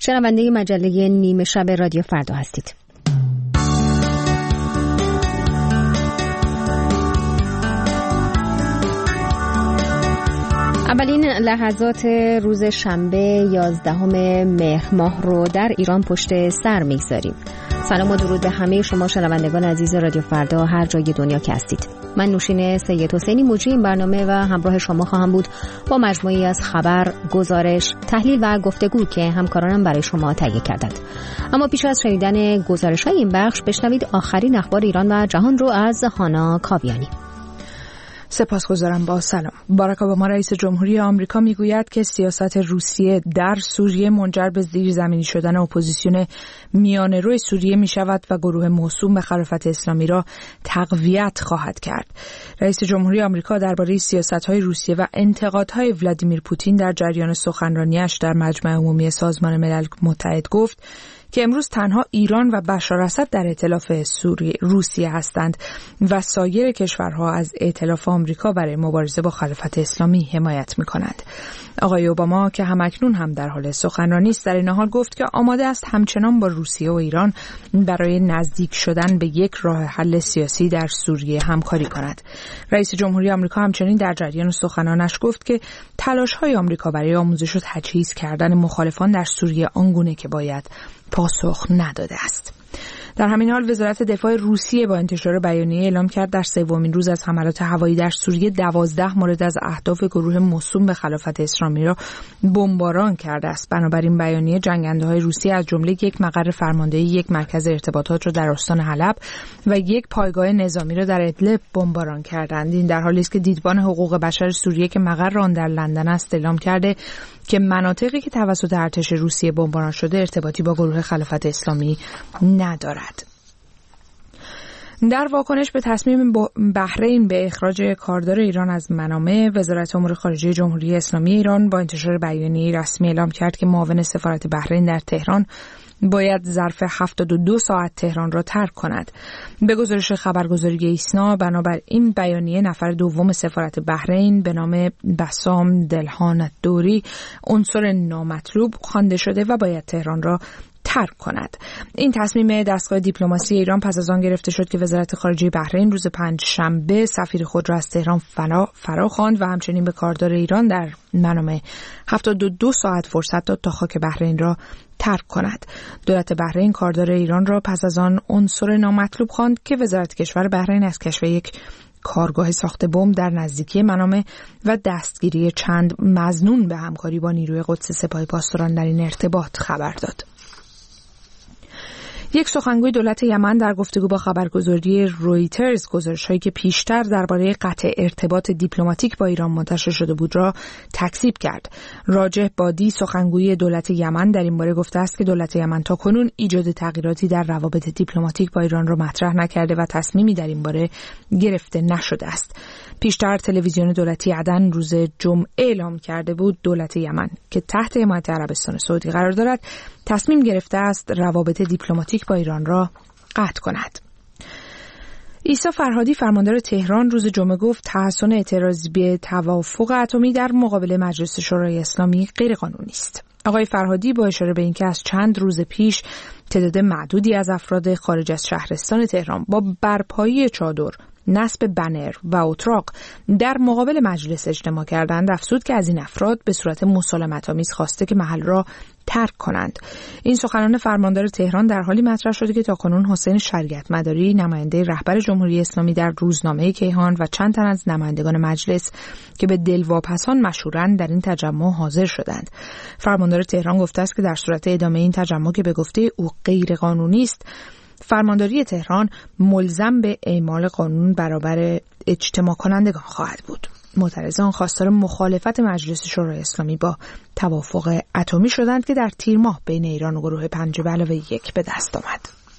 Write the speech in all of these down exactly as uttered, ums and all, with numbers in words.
شنونده مجله نیمه شب رادیو فردا هستید. اولین لحظات روز شنبه یازدهم مهر ماه رو در ایران پشت سر می‌گذاریم. سلام و درود به همه شما شنوندگان عزیز رادیو فردا هر جای دنیا که هستید. من نوشین سید حسینی مجری این برنامه و همراه شما خواهم بود با مجموعی از خبر، گزارش، تحلیل و گفتگو که همکارانم برای شما تهیه کردند. اما پیش از شنیدن گزارش‌های این بخش بشنوید آخرین اخبار ایران و جهان رو از هانا کاویانی. سپاسگزارم. با سلام. باراک اوباما رئیس جمهوری آمریکا میگوید که سیاست روسیه در سوریه منجر به زیرزمینی شدن اپوزیسیون میانه‌رو سوریه می شود و گروه موسوم به خلافت اسلامی را تقویت خواهد کرد. رئیس جمهوری آمریکا درباره سیاست‌های روسیه و انتقادهای ولادیمیر پوتین در جریان سخنرانیش در مجمع عمومی سازمان ملل متحد گفت که امروز تنها ایران و بشار اسد در ائتلاف سوریه روسیه هستند و سایر کشورها از ائتلاف آمریکا برای مبارزه با خلافت اسلامی حمایت می‌کنند. آقای اوباما که همکنون هم در حال سخنرانی است در این حال گفت که آماده است همچنان با روسیه و ایران برای نزدیک شدن به یک راه حل سیاسی در سوریه همکاری کند. رئیس جمهوری آمریکا همچنین در جریان سخنانش گفت که تلاش‌های آمریکا برای آموزش و تجهیز کردن مخالفان در سوریه آنگونه که باید پاسخ نداده است. در همین حال وزارت دفاع روسیه با انتشار بیانیه اعلام کرد در سومین روز از حملات هوایی در سوریه دوازده مورد از اهداف گروه موسوم به خلافت اسلامی را بمباران کرده است. بنابراین بیانیه جنگنده‌های روسیه از جمله یک مقر فرماندهی، یک مرکز ارتباطات را در استان حلب و یک پایگاه نظامی را در ادلب بمباران کردند. این در حالی است که دیدبان حقوق بشر سوریه که مقر آن در لندن است اعلام کرده که مناطقی که توسط ارتش روسیه بمباران شده ارتباطی با گروه خلافت اسلامی ندارد. در واکنش به تصمیم بحرین به اخراج کاردار ایران از منامه، وزارت امور خارجه جمهوری اسلامی ایران با انتشار بیانیه رسمی اعلام کرد که معاون سفارت بحرین در تهران باید ظرف هفتاد و دو ساعت تهران را ترک کند. به گزارش خبرگزاری ایسنا بنابر این بیانیه نفر دوم سفارت بحرین به نام بسام دلهان دوری عنصر نامطلوب خوانده شده و باید تهران را ترک کند. این تصمیم دستگاه دیپلماسی ایران پس از آن گرفته شد که وزارت خارجه بحرین روز پنج شنبه سفیر خود را از تهران فرا خواند و همچنین به کاردار ایران در منامه هفتاد و دو ساعت فرصت داد تا خاک بحرین را ترک کند. دولت بحرین کاردار ایران را پس از آن عنصر نامطلوب خواند که وزارت کشور بحرین از کشف یک کارگاه ساخت بمب در نزدیکی منامه و دستگیری چند مظنون به همکاری با نیروی قدس سپاه پاسداران در این ارتباط خبر داد. یک سخنگوی دولت یمن در گفتگو با خبرگزاری رویترز گزارش‌هایی که پیشتر درباره قطع ارتباط دیپلماتیک با ایران منتشر شده بود را تکذیب کرد. راجح بادی سخنگوی دولت یمن در این باره گفته است که دولت یمن تاکنون ایجاد تغییراتی در روابط دیپلماتیک با ایران را مطرح نکرده و تصمیمی در این باره گرفته نشده است. پیشتر تلویزیون دولتی عدن روز جمعه اعلام کرده بود دولت یمن که تحت حمایت عربستان سعودی قرار دارد تصمیم گرفته است روابط دیپلماتیک با ایران را قطع کند. عیسی فرهادی فرماندار تهران روز جمعه گفت تحسن اعتراضی به توافق اتمی در مقابل مجلس شورای اسلامی غیرقانونی است. آقای فرهادی با اشاره به اینکه از چند روز پیش تعداد معدودی از افراد خارج از شهرستان تهران با برپایی چادر، نصب بنر و اتراق در مقابل مجلس اجتماع کردند، افزود که از این افراد به صورت مسالمت‌آمیز خواسته که محل را ترک کنند. این سخنان فرماندار تهران در حالی مطرح شده که تاکنون حسین شریعت مداری نماینده رهبر جمهوری اسلامی در روزنامه کیهان و چند تن از نمایندگان مجلس که به دلواپسان مشهورند در این تجمع حاضر شدند. فرماندار تهران گفته است که در صورت ادامه این تجمع که به گفته او غیر قانونی است، فرمانداری تهران ملزم به اعمال قانون برابر اجتماع کنندگان خواهد بود. معترضان خواستار مخالفت مجلس شورای اسلامی با توافق اتمی شدند که در تیر ماه بین ایران و گروه پنج به علاوه یک به دست آمد.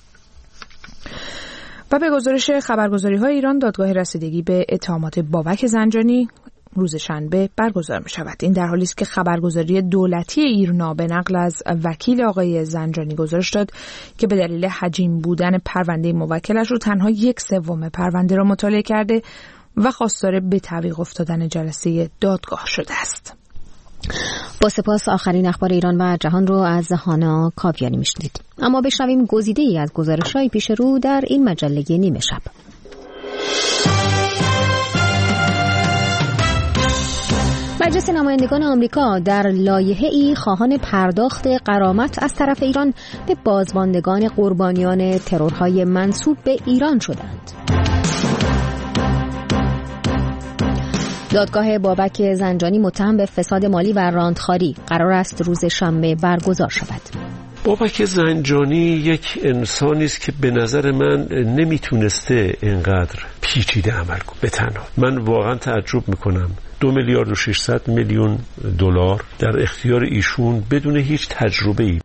و به گزارش خبرگزاری‌های ایران دادگاه رسیدگی به اتهامات بابک زنجانی روز شنبه برگزار می شود. این در حالی است که خبرگزاری دولتی ایرنا به نقل از وکیل آقای زنجانی گزارش داد که به دلیل حجیم بودن پرونده موکلش رو تنها یک سوم پرونده را مطالعه کرده و خواستار به تعویق افتادن جلسه دادگاه شده است. با سپاس آخرین اخبار ایران و جهان رو از هانا کاویانی میشنید. اما بشنویم گزیده ای از گزارش‌های پیش رو در این مجله نیمه شب. مجلس نمایندگان آمریکا در لایحه‌ای خواهان پرداخت غرامت از طرف ایران به بازماندگان قربانیان ترورهای منسوب به ایران شدند. دادگاه بابک زنجانی متهم به فساد مالی و راندخواری قرار است روز شنبه برگزار شود. بابک زنجانی یک انسانی است که به نظر من نمیتونسته اینقدر پیچیده عمل کنه به تنها. من واقعا تعجب میکنم دو میلیارد و ششصد میلیون دلار در اختیار ایشون بدون هیچ تجربه‌ای.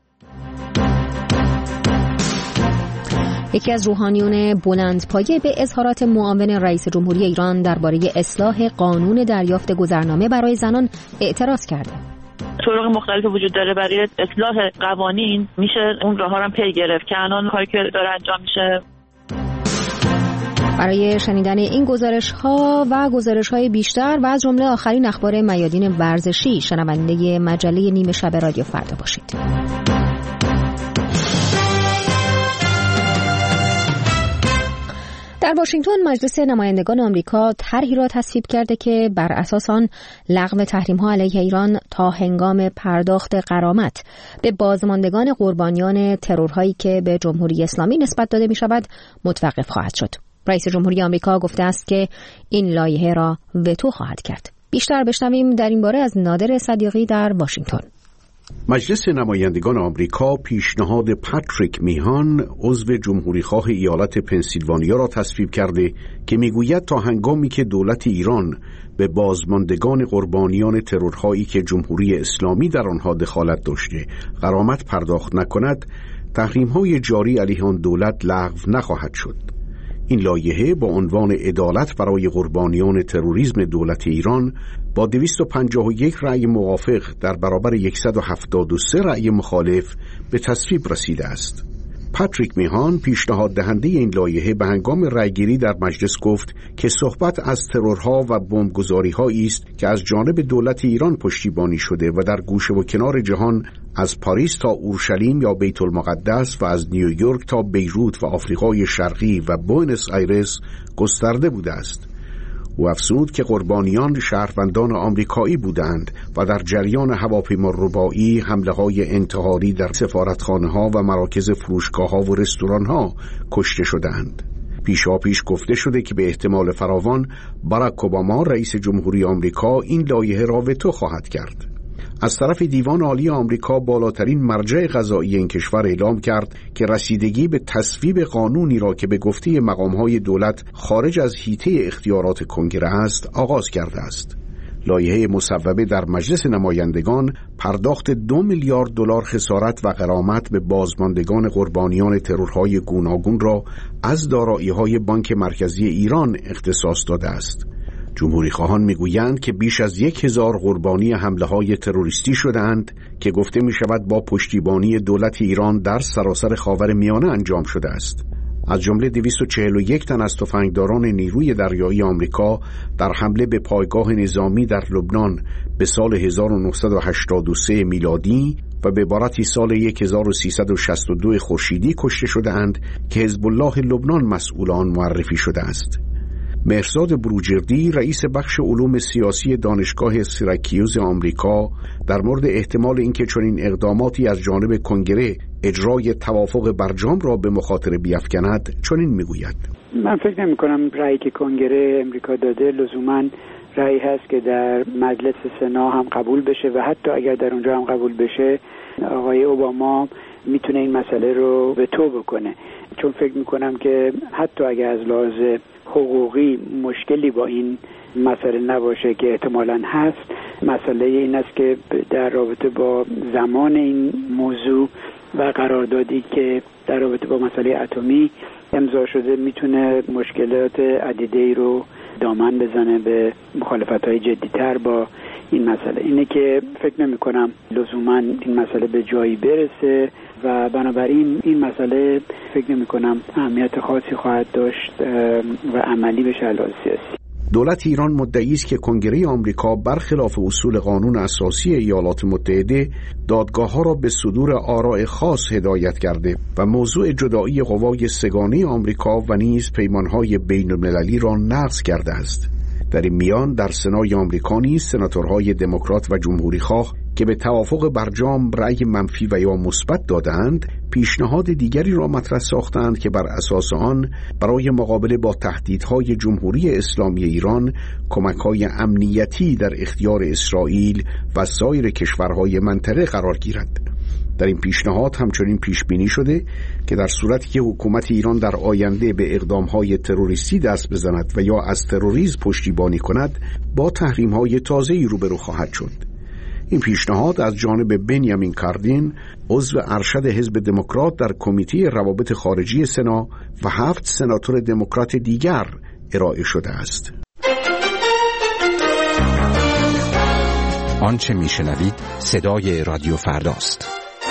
یکی از روحانیون بلندپایه به اظهارات معاون رئیس جمهوری ایران درباره اصلاح قانون دریافت گذرنامه برای زنان اعتراض کرده. طرق مختلف وجود داره برای اصلاح قوانین، میشه اون راه ها رو پی گرفت که الان کاری که داره انجام میشه. برای شنیدن این گزارش ها و گزارش های بیشتر و از جمله آخرین اخبار میادین ورزشی شنونده مجله نیمه شب رادیو فردا باشید. در واشنگتن مجلس نمایندگان آمریکا طرحی را تصویب کرده که بر اساس آن لغو تحریم‌ها علیه ایران تا هنگام پرداخت غرامت به بازماندگان قربانیان ترورهایی که به جمهوری اسلامی نسبت داده می‌شود متوقف خواهد شد. رئیس جمهوری آمریکا گفته است که این لایحه را وتو خواهد کرد. بیشتر بشنویم در این باره از نادر صدیقی در واشنگتن. مجلس نمایندگان آمریکا پیشنهاد پاتریک میهان عضو جمهوریخواه ایالت پنسیلوانیا را تصویب کرده که میگوید تا هنگامی که دولت ایران به بازماندگان قربانیان ترورهایی که جمهوری اسلامی در آنها دخالت داشته غرامت پرداخت نکند، تحریم‌های جاری علیه آن دولت لغو نخواهد شد. این لایحه با عنوان عدالت برای قربانیان تروریسم دولت ایران با دویست و پنجاه و یک رأی موافق در برابر صد و هفتاد و سه رأی مخالف به تصویب رسیده است. پاتریک میهان پیشنهاد دهنده این لایحه به هنگام رأیگیری در مجلس گفت که صحبت از ترورها و بمبگذاری‌هایی است که از جانب دولت ایران پشتیبانی شده و در گوشه و کنار جهان از پاریس تا اورشلیم یا بیت المقدس و از نیویورک تا بیروت و آفریقای شرقی و بوئنوس آیرس گسترده بوده است. او افزود که قربانیان شهروندان آمریکایی بودند و در جریان هواپیماربایی حمله‌های انتحاری در سفارتخانه‌ها و مراکز فروشگاه‌ها و رستوران‌ها کشته شدند. پیشاپیش گفته شده که به احتمال فراوان باراک اوباما رئیس جمهوری آمریکا این لایحه را وتو خواهد کرد. از طرف دیوان عالی آمریکا بالاترین مرجع قضایی این کشور اعلام کرد که رسیدگی به تصویب قانونی را که به گفته مقام‌های دولت خارج از حیطه اختیارات کنگره است آغاز کرده است. لایحه مصوبه در مجلس نمایندگان پرداخت دو میلیارد دلار خسارت و غرامت به بازماندگان قربانیان ترورهای گوناگون را از دارایی‌های بانک مرکزی ایران اختصاص داده است. جمهوری خواهان میگویند که بیش از یک هزار قربانی حمله های تروریستی شدند که گفته می شود با پشتیبانی دولت ایران در سراسر خاورمیانه انجام شده است. از جمله دویست و چهل و یک تن از تفنگداران نیروی دریایی آمریکا در حمله به پایگاه نظامی در لبنان به سال هزار و نهصد و هشتاد و سه میلادی و به عبارتی سال هزار و سیصد و شصت و دو خورشیدی کشته شده‌اند که حزب الله لبنان مسئول آن معرفی شده است. مهرزاد بروجردی رئیس بخش علوم سیاسی دانشگاه سیراکیوز آمریکا در مورد احتمال اینکه چنین اقداماتی از جانب کنگره اجرای توافق برجام را به مخاطره بیفکند چنین میگوید: من فکر نمی کنم رأیی که کنگره امریکا داده لزوماً رأیی هست که در مجلس سنا هم قبول بشه و حتی اگر در اونجا هم قبول بشه آقای اوباما میتونه این مسئله رو به تو بکنه، چون فکر میکنم که حتی اگر از لحاظ حقوقی مشکلی با این مسئله نباشه که احتمالاً هست، مسئله این است که در رابطه با زمان این موضوع و قراردادی که در رابطه با مسئله اتمی امضا شده میتونه مشکلات عدیده‌ای رو دامن بزنه به مخالفت‌های جدی‌تر با این مسئله. اینه که فکر نمی‌کنم لزوماً این مسئله به جایی برسه و بنابراین این مسئله فکر نمی‌کنم اهمیت خاصی خواهد داشت و عملی بشه علاوه سیاسی. دولت ایران مدعی است که کنگره آمریکا برخلاف اصول قانون اساسی ایالات متحده دادگاه‌ها را به صدور آراء خاص هدایت کرده و موضوع جدایی قوای سگانه آمریکا و نیز پیمان‌های بین‌المللی را نقض کرده است. در این میان در سنای آمریکا نیز سناتورهای دموکرات و جمهوری‌خواه که به توافق برجام رأی منفی و یا مثبت دادند، پیشنهاد دیگری را مطرح ساختند که بر اساس آن برای مقابله با تهدیدهای جمهوری اسلامی ایران کمک‌های امنیتی در اختیار اسرائیل و سایر کشورهای منطقه قرار گیرد. در این پیشنهاد همچنین پیش بینی شده که در صورتی که حکومت ایران در آینده به اقدامهای تروریستی دست بزند و یا از تروریسم پشتیبانی کند، با تحریم‌های تازه‌ای روبرو خواهد شد. این پیشنهاد از جانب بنیامین کاردین، عضو ارشد حزب دموکرات در کمیته روابط خارجی سنا و هفت سناتور دموکرات دیگر ارائه شده است. آنچه میشنوید صدای رادیو فرداست.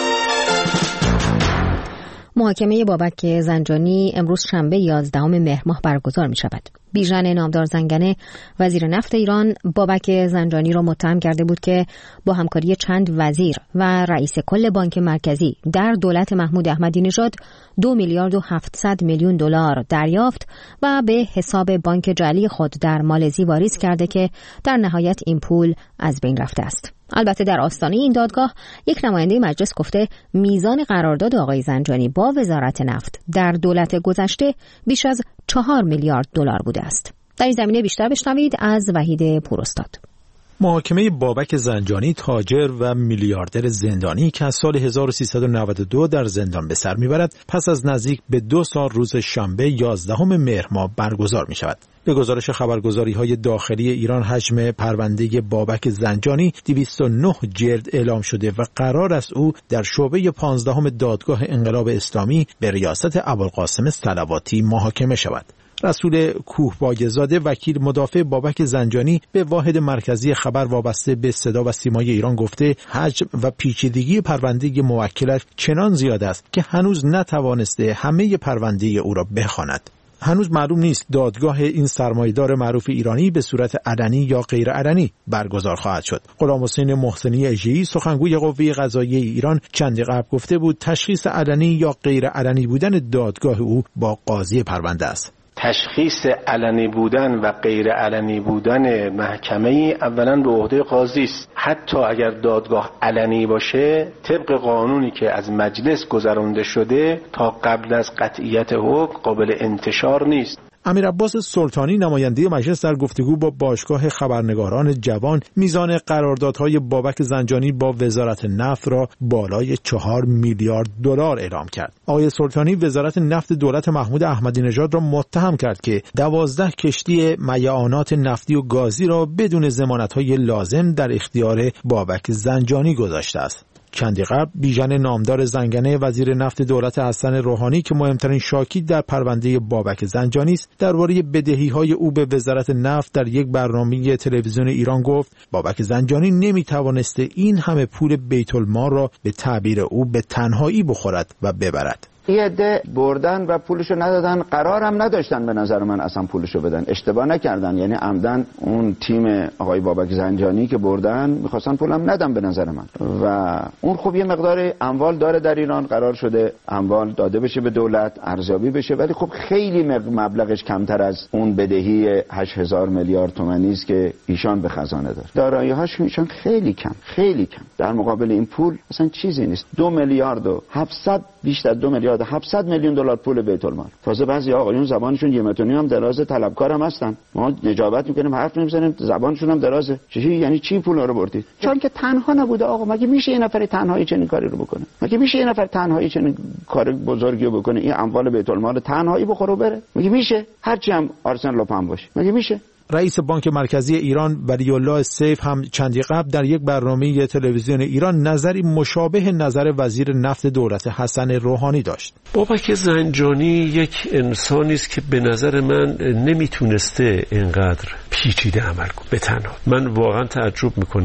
محاکمه بابک زنجانی امروز شنبه یازدهم مهر ماه برگزار می شود. بیژن نامدار زنگنه وزیر نفت ایران بابک زنجانی را متهم کرده بود که با همکاری چند وزیر و رئیس کل بانک مرکزی در دولت محمود احمدی نژاد دو میلیارد و هفتصد میلیون دلار دریافت و به حساب بانک جعلی خود در مالزی واریز کرده که در نهایت این پول از بین رفته است. البته در آستانه این دادگاه یک نماینده مجلس گفته میزان قرارداد آقای زنجانی با وزارت نفت در دولت گذشته بیش از چهار میلیارد دلار بوده است. در این زمینه بیشتر بشنوید از وحید پوراستاد. محاکمه بابک زنجانی، تاجر و میلیاردر زندانی که از سال هزار و سیصد و نود و دو در زندان به سر میبرد، پس از نزدیک به دو سال روز شنبه یازدهم مهر ماه برگزار می شود. به گزارش خبرگزاری‌های داخلی ایران، حجم پرونده بابک زنجانی دویست و نه جلد اعلام شده و قرار است او در شعبه پانزدهم دادگاه انقلاب اسلامی به ریاست ابوالقاسم صلواتی محاکمه شود. رسول کوهباگزاده، وکیل مدافع بابک زنجانی، به واحد مرکزی خبر وابسته به صدا و سیمای ایران گفته حجم و پیچیدگی پرونده موکلش چنان زیاد است که هنوز نتوانسته همه پرونده او را بخواند. هنوز معلوم نیست دادگاه این سرمایه‌دار معروف ایرانی به صورت علنی یا غیر علنی برگزار خواهد شد. غلام حسین محسنی اژه‌ای، سخنگوی قوه قضاییه ایران، چندی قبل گفته بود تشخیص علنی یا غیر علنی بودن دادگاه او با قاضی پرونده است. تشخیص علنی بودن و غیر علنی بودن محکمه اولا به عهده قاضی است. حتی اگر دادگاه علنی باشه، طبق قانونی که از مجلس گذرانده شده تا قبل از قطعیت حکم قابل انتشار نیست. امیر عباس سلطانی، نماینده مجلس، در گفتگو با باشگاه خبرنگاران جوان میزان قراردادهای بابک زنجانی با وزارت نفت را بالای چهار میلیارد دلار اعلام کرد. آقای سلطانی وزارت نفت دولت محمود احمدی نژاد را متهم کرد که دوازده کشتی میعانات نفتی و گازی را بدون ضمانت‌های لازم در اختیار بابک زنجانی گذاشته است. چندی قبل بیژن نامدار زنگنه وزیر نفت دولت حسن روحانی که مهمترین شاکی در پرونده بابک زنجانی است، درباره بدهی‌های او به وزارت نفت در یک برنامه تلویزیون ایران گفت بابک زنجانی نمی‌توانسته این همه پول بیت المال را به تعبیر او به تنهایی بخورد و ببرد. یه عده بردن و پولشو ندادن، قرارم نداشتن به نظر من اصلا پولشو بدن، اشتباه نکردن، یعنی عمدن اون تیم آقای بابک زنجانی که بردن میخواستن پولم ندن به نظر من. و اون خب یه مقدار اموال داره در ایران، قرار شده اموال داده بشه به دولت، ارزیابی بشه، ولی خب خیلی مبلغش کمتر از اون بدهی هشت هزار میلیارد تومانی است که ایشان به خزانه داره. دارایی‌هاش ایشان خیلی کم، خیلی کم در مقابل این پول اصلا چیزی نیست. دو میلیارد و هفتصد، بیشتر دو میلیارد هفتصد میلیون دلار پول بیت المال. تازه بعضی آقایون زبانشون یه متونی هم دراز، طلبکار هم هستن. ما نجابت میکنیم، حرف نمیزنیم، زبانشون هم درازه. چی یعنی چی پول رو بردید؟ چون که تنها نبوده آقا. مگه میشه یه نفر تنهایی چنین کاری رو بکنه؟ مگه میشه یه نفر تنهایی چنین کار بزرگی رو بکنه؟ این اموال بیت المال تنهایی بخوره و بره؟ مگه میشه؟ هرچی هم آرسن لوپن باشه. مگه میشه؟ رئیس بانک مرکزی ایران ولی الله سیف هم چندی قبل در یک برنامه تلویزیون ایران نظری مشابه نظر وزیر نفت دولت حسن روحانی داشت. بابک زنجانی یک انسانی است که به نظر من نمیتونسته اینقدر پیچیده عمل کنه به تنها. من واقعا تعجب میکنم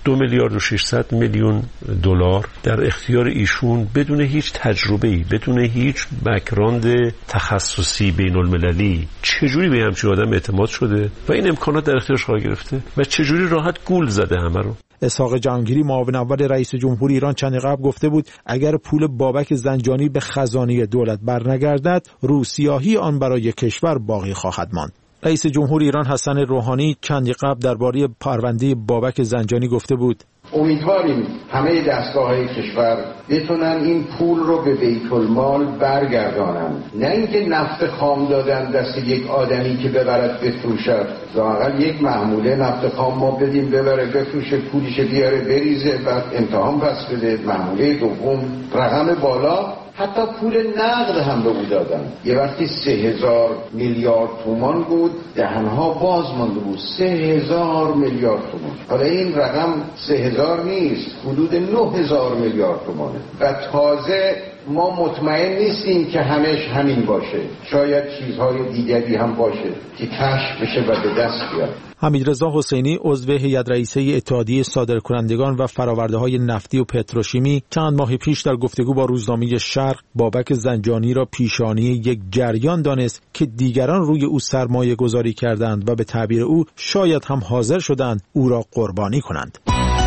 دو میلیارد و ششصد میلیون دلار در اختیار ایشون بدون هیچ تجربه‌ای، بدون هیچ بک‌گراند تخصصی بین المللی چجوری به همچین آدم اعتماد شده و این امکانات در اختیارش قرار گرفته و چجوری راحت گول زده همه رو. اسحاق جهانگیری معاون اول رئیس جمهور ایران چند قبل گفته بود اگر پول بابک زنجانی به خزانه دولت برنگردد روسیاهی آن برای کشور باقی خواهد ماند. رئیس جمهور ایران حسن روحانی چند قبل درباره پرونده بابک زنجانی گفته بود امیدواریم همه دستگاه‌های کشور بتونن این پول رو به بیت المال برگردانن، نه اینکه نفت خام دادن دست یک آدمی که ببرد بفروشد. لااقل یک محموله نفت خام ما بدیم ببره بفروشه، پولش بیاره بریزه، بعد امتحان پس بده. محموله دوم رقم بالا، حتی پول نقد هم به او دادن. یه وقتی سه هزار میلیارد تومان بود، دهنها باز مانده بود. سه هزار میلیارد تومان. حالا این رقم سه هزار نیست، حدود نه هزار میلیارد تومانه. و تازه ما مطمئن نیستیم که همش همین باشه. شاید چیزهای دیگری هم باشه که کشف بشه و به دست بیاد. حمیدرضا حسینی عضو هیئت رئیسه اتحادیه صادرکنندگان و فرآورده‌های نفتی و پتروشیمی چند ماه پیش در گفتگو با روزنامه شرق بابک زنجانی را پیشانی یک جریان دانست که دیگران روی او سرمایه گذاری کردند و به تعبیر او شاید هم حاضر شدند او را قربانی کنند.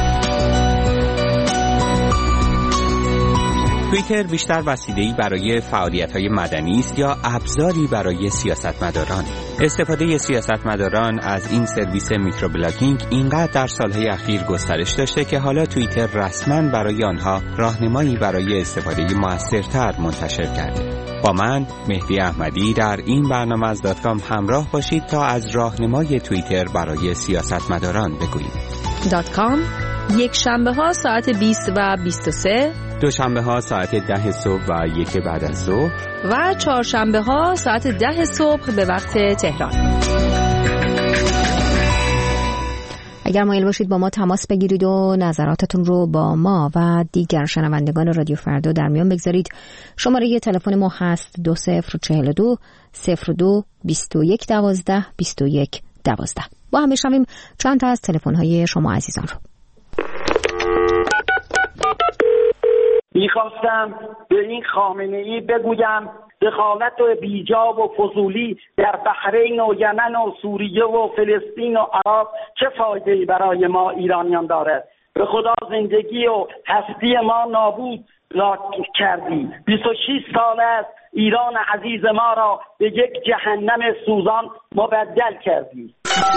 توییتر بیشتر وسیله‌ای برای فعالیت‌های مدنی است یا ابزاری برای سیاستمداران. استفاده سیاستمداران از این سرویس میکروبلاگینگ اینقدر در سالهای اخیر گسترش داشته که حالا توییتر رسما برای آنها راهنمایی برای استفاده موثرتر منتشر کرده. با من مهدی احمدی در این برنامه از دات کام همراه باشید تا از راهنمای توییتر برای سیاستمداران بگوییم. دات کام یک شنبه ها ساعت بیست و بیست و سه، دوشنبه ها ساعت ده صبح و یک بعد از ظهر و چهارشنبه ها ساعت ده صبح به وقت تهران. اگر مایل باشید با ما تماس بگیرید و نظراتتون رو با ما و دیگر شنوندگان رادیو فردا در میان بگذارید، شماره تلفن ما هست دو صفر چهل و دو صفر دو بیست و یک دوازده بیست و یک دوازده. با هم بشنویم چند تا از تلفن‌های شما عزیزان رو. میخواستم به این خامنه‌ای بگویم دخالت و بیجا و فضولی در بحرین و یمن و سوریه و فلسطین و عراق چه فایده‌ای برای ما ایرانیان دارد؟ به خدا زندگی و هستی ما نابود را کردی. بیست و شش سال است ایران عزیز ما را به یک جهنم سوزان مبدل کردی.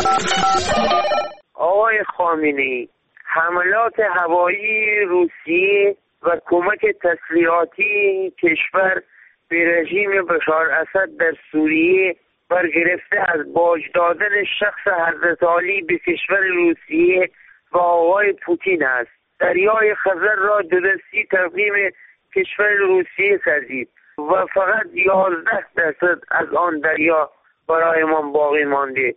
آقای خامنه‌ای، حملات هوایی روسیه و کمک تسلیحاتی کشور به رژیم بشار اسد در سوریه برگرفته از باج دادن شخص حضرت علی به کشور روسیه و آقای پوتین است. دریای خزر را دو دستی تقدیم کشور روسیه کردید و فقط یازده درصد از آن دریا برایمان باقی مانده.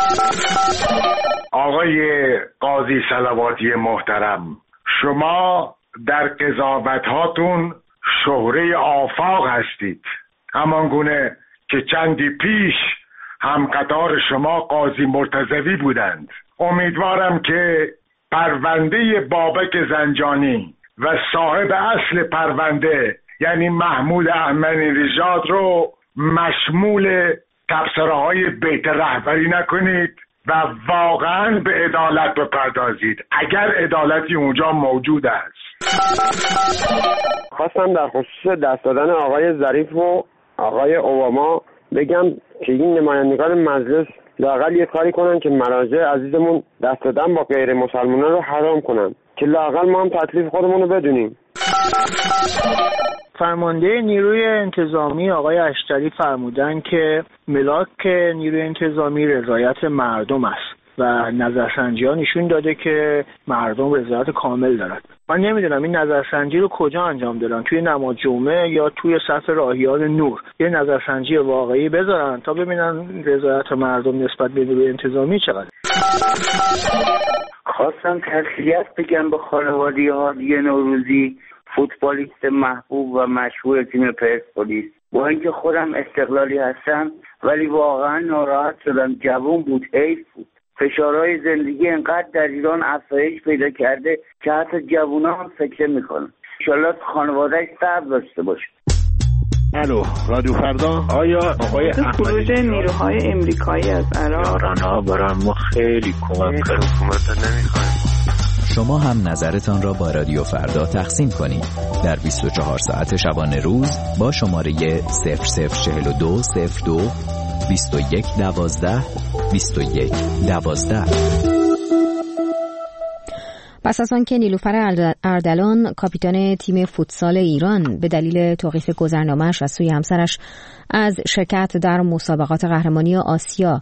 آقای قاضی صلواتی محترم، شما در قضاوت هاتون شهره آفاق هستید، همان گونه که چندی پیش هم قطار شما قاضی مرتضوی بودند. امیدوارم که پرونده بابک زنجانی و صاحب اصل پرونده یعنی محمود احمدی نژاد رو مشمول تبصره‌های بیت رهبری نکنید و واقعا به عدالت بپردازید اگر عدالتی اونجا موجود است. خواستم در خصوص دست دادن آقای ظریف و آقای اوباما بگم که این نمایندگان مجلس لااقل یه کاری کنن که مراجع عزیزمون دست دادن با غیر مسلمانان رو حرام کنن که لااقل ما هم تکلیف خودمون رو بدونیم. فرمانده نیروی انتظامی آقای اشتری فرمودن که ملاک نیروی انتظامی رضایت مردم است و نظرسنجی ها نشون داده که مردم رضایت کامل دارد. من نمیدونم این نظرسنجی رو کجا انجام دادن، توی نماز جمعه یا توی صف راهیان نور. یه نظرسنجی واقعی بذارن تا ببینن رضایت مردم نسبت به نیروی انتظامی چقدر. خواستم تسلیت بگم به خانواده هادی نوروزی، فوتبالیست محبوب و مشهور تیم پرسپولیس. با اینکه خودم استقلالی هستم ولی واقعا ناراحت شدم. جوان بود، حیف بود. فشارهای زندگی اینقدر در ایران افزایش پیدا کرده که حتی جوونا هم سکته میکنن. انشالله خانوادهش صبر داشته باشه. الو رادیو فردا. آیا آقای خروج نیروهای امریکایی از عراق یارانها برای ما خیلی کمک کرد. حکومت نمیخوایم. شما هم نظرتان را با رادیو فردا تقسیم کنید در بیست و چهار ساعت شبانه روز با شماره صفر صفر چهل و دو صفر دو بیست و یک دوازده بیست و یک دوازده. پس از آن که نیلوفر اردلان کاپیتان تیم فوتسال ایران به دلیل توقیف گذرنامه‌اش از سوی همسرش از شرکت در مسابقات قهرمانی آسیا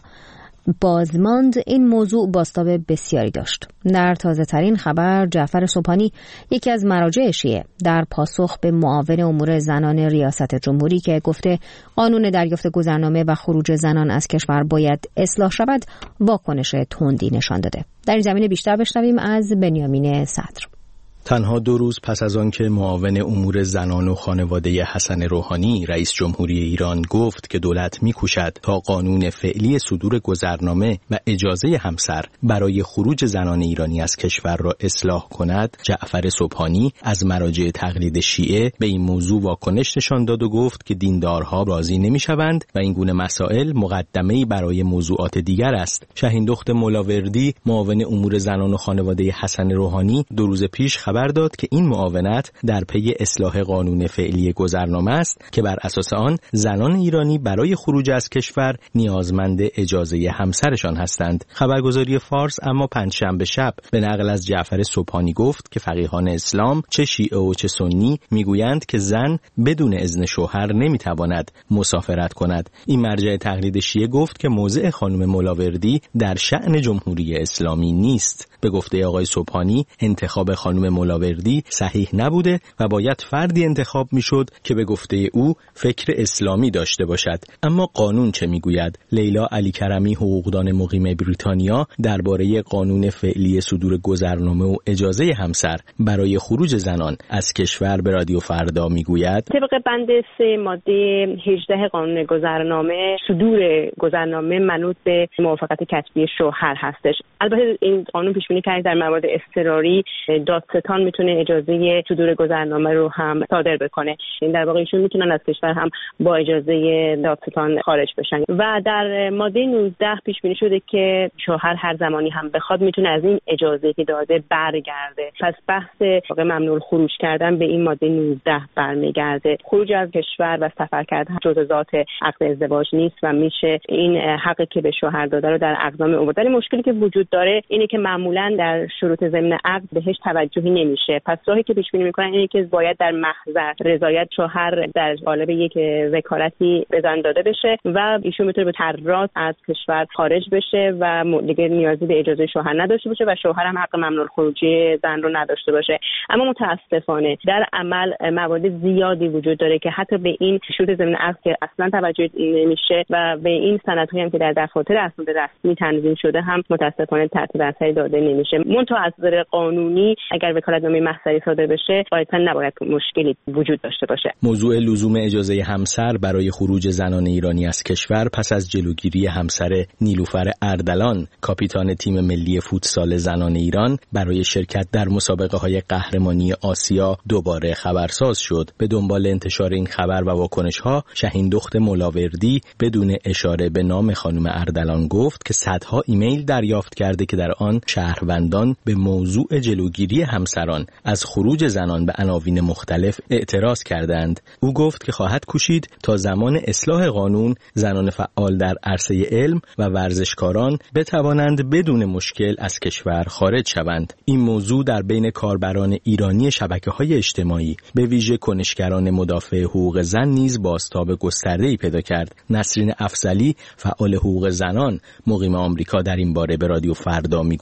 بازماند، این موضوع بازتاب بسیاری داشت. در تازه ترین خبر جعفر سبحانی، یکی از مراجع شیعه، در پاسخ به معاون امور زنان ریاست جمهوری که گفته قانون دریافت گذرنامه و خروج زنان از کشور باید اصلاح شود، واکنش تندی نشان داده. در این زمینه بیشتر بشنویم از بنیامین صدر. تنها دو روز پس از آن که معاون امور زنان و خانواده حسن روحانی رئیس جمهوری ایران گفت که دولت می‌کوشد تا قانون فعلی صدور گذرنامه و اجازه همسر برای خروج زنان ایرانی از کشور را اصلاح کند، جعفر سبحانی از مراجع تقلید شیعه به این موضوع واکنش نشان داد و گفت که دیندارها راضی نمی‌شوند و این گونه مسائل مقدمه‌ای برای موضوعات دیگر است. شهیندخت مولاوردی، معاون امور زنان و خانواده حسن روحانی، دو روز پیش خبر داد که این معاونت در پی اصلاح قانون فعلی گذرنامه است که بر اساس آن زنان ایرانی برای خروج از کشور نیازمند اجازه همسرشان هستند. خبرگزاری فارس اما پنجشنبه شب به نقل از جعفر سبحانی گفت که فقیهان اسلام چه شیعه و چه سنی میگویند که زن بدون اذن شوهر نمیتواند مسافرت کند. این مرجع تقلید شیعه گفت که موضع خانم مولاوردی در شأن جمهوری اسلامی نیست. به گفته آقای سبحانی انتخاب خانم مولاوردی صحیح نبوده و باید فردی انتخاب میشد که به گفته او فکر اسلامی داشته باشد. اما قانون چه میگوید؟ لیلا علی کرمی، حقوقدان مقیم بریتانیا، درباره قانون فعلی صدور گذرنامه و اجازه همسر برای خروج زنان از کشور به رادیو فردا میگوید طبق بند سه ماده هجده قانون گذرنامه، صدور گذرنامه منوط به موافقت کتبی شوهر هستش. البته این قانون پیش بینی کرده در موارد اضطراری دادستان میتونه اجازه صدور گذرنامه رو هم صادر بکنه. این در واقع ایشون میتونن از کشور هم با اجازه دادستان خارج بشن. و در ماده نوزده پیش بینی شده که شوهر هر زمانی هم بخواد میتونه از این اجازه که داده برگرده. پس بحث واقع ممنوع خروج کردن به این ماده نوزده برمیگرده. خروج از کشور و سفر کردن جزء ذات عقد ازدواج نیست و میشه این حقی که به شوهر داده رو در اقدام آورد. مشکلی که وجود داره اینه که معمولا در شروط ضمن عقد بهش توجهی نمیشه. پس راهی که پیش بینی میکنن اینه که باید در محضر رضایت شوهر در قالب یک وکالتی به زن داده بشه و ایشون میتونه به تراز از کشور خارج بشه و دیگه نیازی به اجازه شوهر نداشته باشه و شوهر هم حق ممنوع خروجی زن رو نداشته باشه. اما متاسفانه در عمل موارد زیادی وجود داره که حتی به این شروط ضمن عقد که اصلا توجه نمیشه و به این سندهایی هم که در دفاتر اسناد رسمی تنظیم شده هم متاسفانه ترتیب اثری داده نمیشه. منتها از نظر قانونی اگر وکالتنامه محضری صادر بشه قاعدتاً نباید مشکلی وجود داشته باشه. موضوع لزوم اجازه همسر برای خروج زنان ایرانی از کشور پس از جلوگیری همسر نیلوفر اردلان، کاپیتان تیم ملی فوتسال زنان ایران، برای شرکت در مسابقه‌های قهرمانی آسیا دوباره خبرساز شد. به دنبال انتشار این خبر و واکنش‌ها، شهیندخت مولاوردی بدون اشاره به نام خانم اردلان گفت که صدها ایمیل دریافت کرده که در آن شهروندان به موضوع جلوگیری همسران از خروج زنان به عناوین مختلف اعتراض کردند. او گفت که خواهد کوشید تا زمان اصلاح قانون زنان فعال در عرصه علم و ورزشکاران بتوانند بدون مشکل از کشور خارج شوند. این موضوع در بین کاربران ایرانی شبکه‌های اجتماعی به ویژه کنشگران مدافع حقوق زن نیز بازتاب گسترده‌ای پیدا کرد. نسرین افضلی، فعال حقوق زنان مقیم آمریکا، در این باره به رادیو فردا میگوید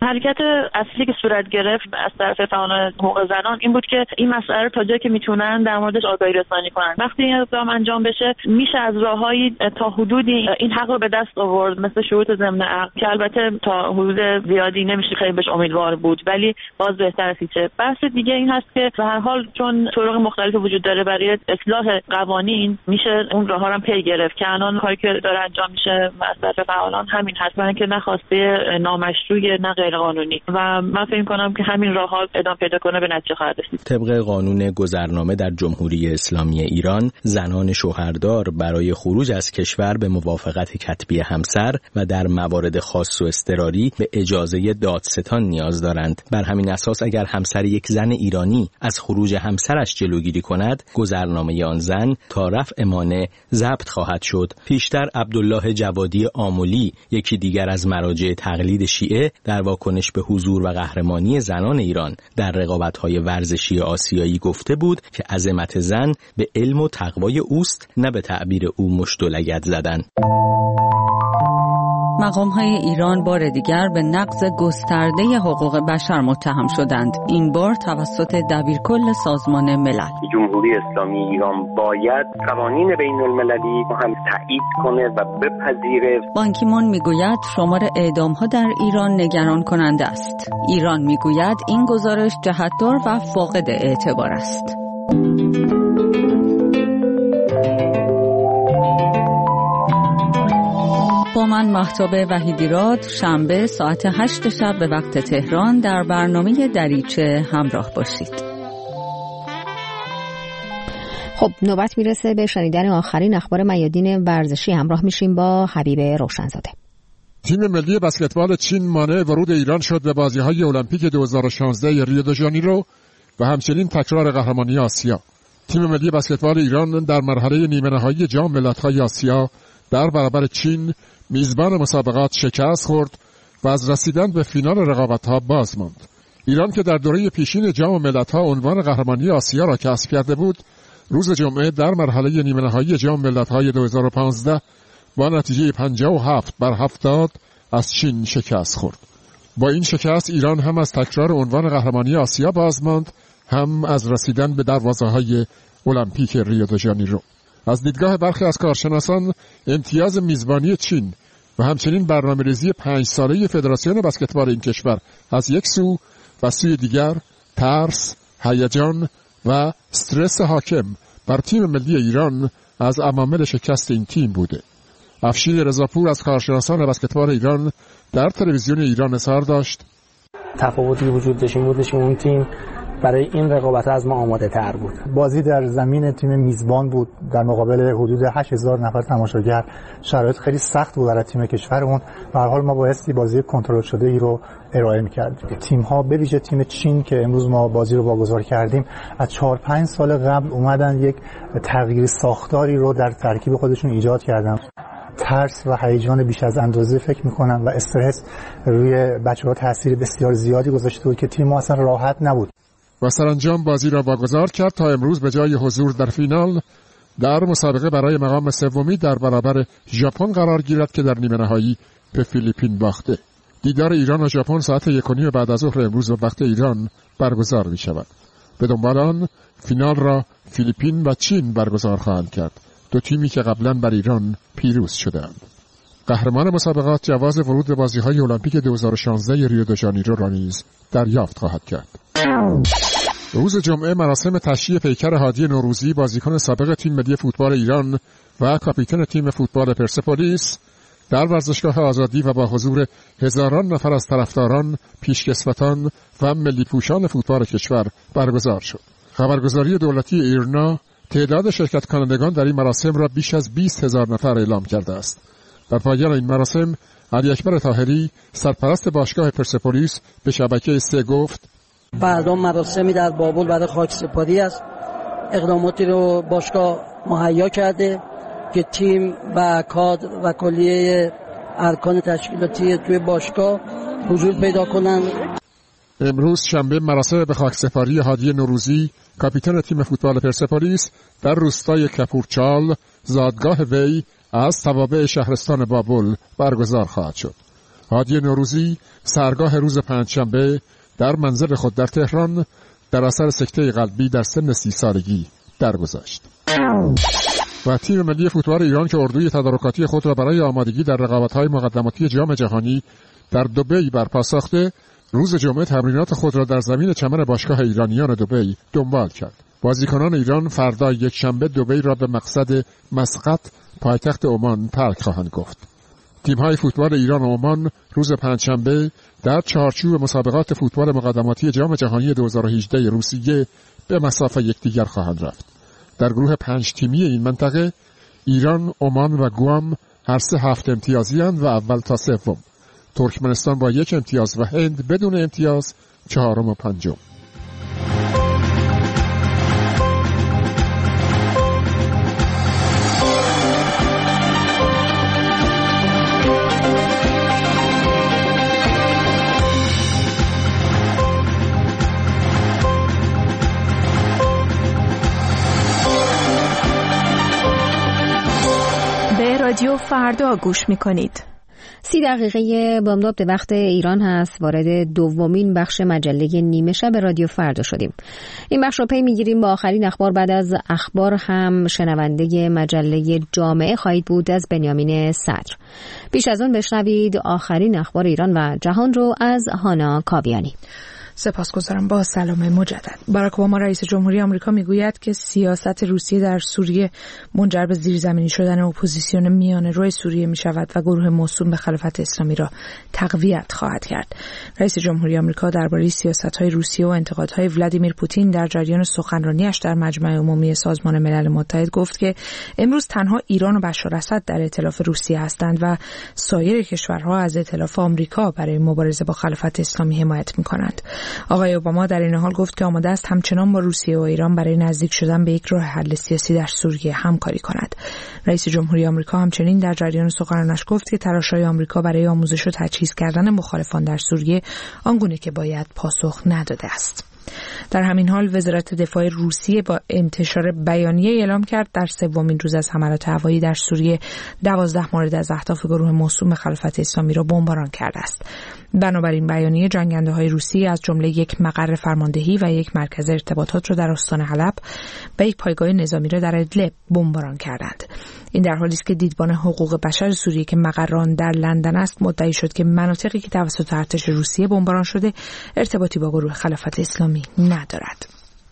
حرکت اصلی که صورت گرفت از طرف فعالان حقوق زنان این بود که این مسئله رو تا جایی که میتونن در موردش آگاهی رسانی کنن. وقتی این اقدام انجام بشه میشه از راههایی تا حدودی این حق رو به دست آورد، مثل شروط ضمن عقد که البته تا حدود زیادی نمیشه خیلی بهش امیدوار بود، ولی باز بهتر از هیچه. بحث دیگه این هست که به هر حال چون طرق مختلفی وجود داره برای اصلاح قوانین میشه اون راهها رو پی گرفت که الان کاری که داره انجام میشه از طرف فعالان همین هست، برای اینکه نخواسته نامشروع نه غیر قانونی و من فکر کنم که همین راهها ادامه پیدا کنه به نتیجه خواهد رسید. طبق قانون گذرنامه در جمهوری اسلامی ایران زنان شوهردار برای خروج از کشور به موافقت کتبی همسر و در موارد خاص و اضطراری به اجازه دادستان نیاز دارند. بر همین اساس اگر همسر یک زن ایرانی از خروج همسرش جلوگیری کند، گذرنامه آن زن تا رفع مانع ضبط خواهد شد. پیشتر عبدالله جوادی آملی، یکی دیگر از مراجع تقلید شیعه، در واکنش به حضور و قهرمانی زنان ایران در رقابت‌های ورزشی آسیایی گفته بود که عظمت زن به علم و تقوای اوست، نه به تعبیر او مشت و لگد زدن. مقام‌های ایران بار دیگر به نقض گسترده حقوق بشر متهم شدند. این بار توسط دبیرکل سازمان ملل. جمهوری اسلامی ایران باید قوانین بین المللی هم تایید کنه و بپذیره. بان کی مون میگوید شمار اعدام‌ها در ایران نگران کننده است. ایران میگوید این گزارش جهتدار و فاقد اعتبار است. با من مهتاب وحیدیراد شنبه ساعت هشت شب به وقت تهران در برنامه دریچه همراه باشید. خب نوبت میرسه به شنیدن آخرین اخبار میادین ورزشی. همراه میشیم با حبیب روشنزاده. تیم ملی بسکتبال چین مانع ورود ایران شد به بازی‌های المپیک دو هزار و شانزده ریو د ژانیرو و همچنین تکرار قهرمانی آسیا. تیم ملی بسکتبال ایران در مرحله نیمه نهایی جام ملت‌های آسیا در برابر چین میزبان مسابقات شکست خورد و از رسیدن به فینال رقابت‌ها باز ماند. ایران که در دوره پیشین جام ملت‌ها عنوان قهرمانی آسیا را کسب کرده بود، روز جمعه در مرحله نیمه نهایی جام ملت‌های دو هزار و پانزده با نتیجه پنجاه و هفت بر هفتاد از چین شکست خورد. با این شکست ایران هم از تکرار عنوان قهرمانی آسیا باز ماند، هم از رسیدن به دروازه‌های المپیک ریو د ژانیرو. از دیدگاه برخی از کارشناسان امتیاز میزبانی چین و همچنین برنامه‌ریزی پنج ساله فدراسیون بسکتبال این کشور از یک سو و سوی دیگر ترس، هیجان و استرس حاکم بر تیم ملی ایران از عوامل شکست این تیم بوده. افشین رضاپور از کارشناسان بسکتبال ایران در تلویزیون ایران اظهار داشت تفاوتی وجود داشت این بودش که اون تیم برای این رقابت از ما آماده تر بود. بازی در زمین تیم میزبان بود در مقابل حدود هشت هزار نفر تماشاگر. شرایط خیلی سخت بود برای تیم کشورمون. به هر حال ما بایستی بازی کنترل شده ای رو ارائه می‌کردیم. تیم‌ها به ویژه تیم چین که امروز ما بازی رو واگذار کردیم از چهار پنج سال قبل اومدن یک تغییر ساختاری رو در ترکیب خودشون ایجاد کردن. ترس و هیجان بیش از اندازه فکر می‌کنم و استرس روی بچه‌ها تاثیر بسیار زیادی گذاشته بود که تیم ما اصلا راحت نبود. و سرانجام بازی را واگذار کرد تا امروز به جای حضور در فینال در مسابقه برای مقام سومی در برابر ژاپن قرار گیرد که در نیمه نهایی به فیلیپین باخته. دیدار ایران و ژاپن ساعت یک و نیم بعد از ظهر امروز به وقت ایران برگزار می شود. به دنبال آن فینال را فیلیپین و چین برگزار خواهند کرد، دو تیمی که قبلا بر ایران پیروز شدند. قهرمان مسابقات جواز ورود به بازی‌های المپیک دو هزار و شانزده ریو د ژانیرو را نیز دریافت خواهد کرد. روز جمعه مراسم تشییع پیکر هادی نوروزی، بازیکن سابق تیم ملی فوتبال ایران و کاپیتان تیم فوتبال پرسپولیس، در ورزشگاه آزادی و با حضور هزاران نفر از طرفداران، پیشکسوتان و ملی پوشان فوتبال کشور برگزار شد. خبرگزاری دولتی ایرنا تعداد شرکت کنندگان در این مراسم را بیش از بیست هزار نفر اعلام کرده است. در پایان این مراسم علی اکبر طاهری، سرپرست باشگاه پرسپولیس، به شبکه سه گفت: فردا مراسمی در بابل برای خاکسپاری است. اقداماتی رو باشگاه مهیا کرده که تیم و کادر و کلیه ارکان تشکیلاتی توی باشگاه حضور پیدا کنند. امروز شنبه مراسم به خاکسپاری هادی نوروزی، کاپیتان تیم فوتبال پرسپولیس، در روستای کپورچال، زادگاه وی از توابع شهرستان بابل برگزار خواهد شد. هادی نوروزی سحرگاه روز پنجشنبه در منزل خود در تهران در اثر سکته قلبی در سن سی سالگی درگذشت. و تیم ملی فوتبال ایران که اردوی تدارکاتی خود را برای آمادگی در رقابت‌های مقدماتی جام جهانی در دبی برپا ساخته، روز جمعه تمرینات خود را در زمین چمن باشگاه ایرانیان دبی دنبال کرد. بازیکنان ایران فردا یک شنبه دبی را به مقصد مسقط پایتخت عمان ترک خواهند گفت. تیم‌های فوتبال ایران و عمان روز پنجشنبه در چارچوب مسابقات فوتبال مقدماتی جام جهانی دو هزار و هجده روسیه به مسافه یکدیگر خواهند رفت. در گروه پنج تیمی این منطقه ایران، عمان و گوام هر سه هفت امتیازی اند و اول تا سوم. ترکمنستان با یک امتیاز و هند بدون امتیاز چهارم و پنجم. رادیو فردا گوش میکنید. سی دقیقه بامداد به وقت ایران هست. وارد دومین بخش مجله نیمه شب رادیو فردا شدیم. این بخش رو پی میگیریم با آخرین اخبار. بعد از اخبار هم شنونده مجله جامعه خواهید بود از بنیامین صدر. پیش از اون بشنوید آخرین اخبار ایران و جهان رو از هانا کاویانی. سپاسگزارم. با سلام مجدد. باراک اوباما رئیس جمهوری آمریکا میگوید که سیاست روسیه در سوریه منجر به زیرزمینی شدن اپوزیسیون میانه‌رو سوریه می شود و گروه موسوم به خلافت اسلامی را تقویت خواهد کرد. رئیس جمهوری آمریکا درباره سیاست‌های روسیه و انتقادهای ولادیمیر پوتین در جریان سخنرانیش در مجمع عمومی سازمان ملل متحد گفت که امروز تنها ایران و بشار اسد در ائتلاف روسیه هستند و سایر کشورها از ائتلاف آمریکا برای مبارزه با خلافت اسلامی حمایت می‌کنند. آقای اوباما در این حال گفت که آماده است همچنان با روسیه و ایران برای نزدیک شدن به یک راه حل سیاسی در سوریه همکاری کند. رئیس جمهوری آمریکا همچنین در جریان سخنرانیش گفت که تلاش‌های آمریکا برای آموزش و تجهیز کردن مخالفان در سوریه آنگونه که باید پاسخ نداده است. در همین حال وزارت دفاع روسیه با انتشار بیانیه اعلام کرد در سومین روز از حملات هوایی در سوریه دوازده مورد از اهداف گروه موسوم به خلافت اسلامی را بمباران کرده است. بنابراین بیانیه جنگنده‌های روسی از جمله یک مقر فرماندهی و یک مرکز ارتباطات را در استان حلب و یک پایگاه نظامی را در ادلب بمباران کردند. این در حالی است که دیدبان حقوق بشر سوریه که مقر آن در لندن است مدعی شد که مناطقی که توسط ارتش روسیه بمباران شده ارتباطی با گروه خلافت اسلامی ندارد.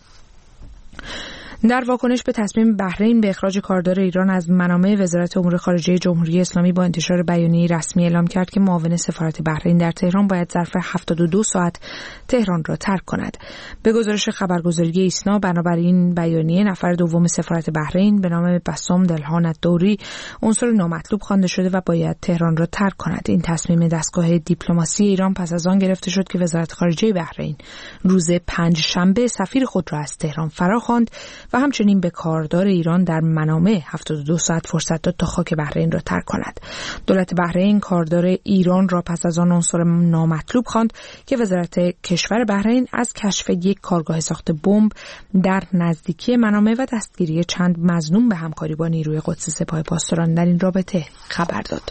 در واکنش به تصمیم بحرین به اخراج کاردار ایران از منابع وزارت امور خارجه جمهوری اسلامی با انتشار بیانیه رسمی اعلام کرد که معاون سفارت بحرین در تهران باید ظرف هفتاد و دو ساعت تهران را ترک کند. به گزارش خبرگزاری ایسنا بنابراین بیانیه نفر دوم سفارت بحرین به نام بسام دلهان الدوری عنصر نامطلوب خوانده شده و باید تهران را ترک کند. این تصمیم دستگاه دیپلماسی ایران پس از آن گرفته شد که وزارت خارجه بحرین روز پنجشنبه سفیر خود را از تهران فراخواند و همچنین به کاردار ایران در منامه هفتاد و دو ساعت فرصت داد تا خاک بحرین را ترک کند. دولت بحرین کاردار ایران را پس از آن عنصر نامطلوب خواند که وزارت کشور بحرین از کشف یک کارگاه ساخت بمب در نزدیکی منامه و دستگیری چند مظنون به همکاری با نیروی قدس سپاه پاسداران در این رابطه خبر داد.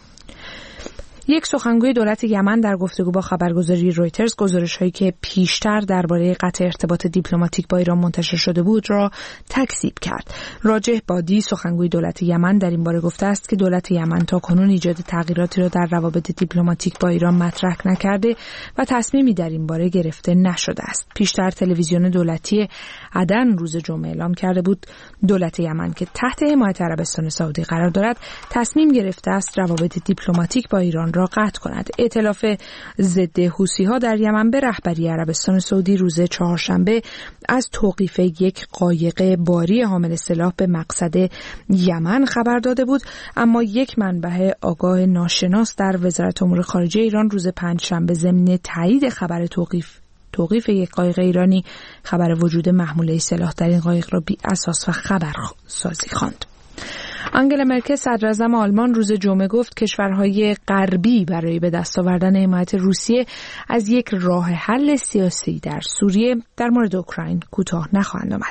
یک سخنگوی دولت یمن در گفتگو با خبرگزاری رویترز گزارش‌هایی که پیشتر درباره قطع ارتباط دیپلماتیک با ایران منتشر شده بود را تکذیب کرد. راجح بادی سخنگوی دولت یمن در این باره گفته است که دولت یمن تاکنون ایجاد تغییراتی را در روابط دیپلماتیک با ایران مطرح نکرده و تصمیمی در این باره گرفته نشده است. پیشتر تلویزیون دولتی عدن روز جمعه اعلام کرده بود دولت یمن که تحت حمایت عربستان سعودی قرار دارد تصمیم گرفته است روابط دیپلماتیک با ایران را قطع کند. ائتلاف ضد حوثی‌ها در یمن به رهبری عربستان سعودی روز چهارشنبه از توقیف یک قایق باری حامل سلاح به مقصد یمن خبر داده بود، اما یک منبع آگاه ناشناس در وزارت امور خارجه ایران روز پنجشنبه ضمن تایید خبر توقیف توقیف یک قایق ایرانی خبر وجود محموله سلاح در این قایق را بی اساس و خبرسازی خواند. آنگلا مرکل صدراعظم آلمان روز جمعه گفت کشورهای غربی برای به دست آوردن حمایت روسیه از یک راه حل سیاسی در سوریه در مورد اوکراین کوتاه نخواهند آمد.